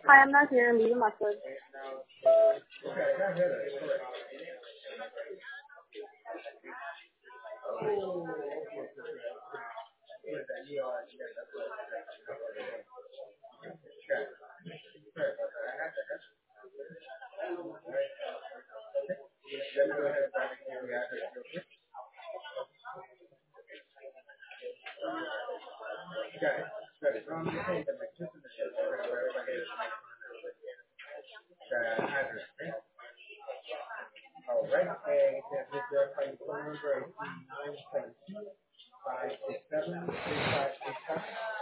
Hi, I'm not here. Leave a message. All right. And please verify your phone number is 972 567 3567.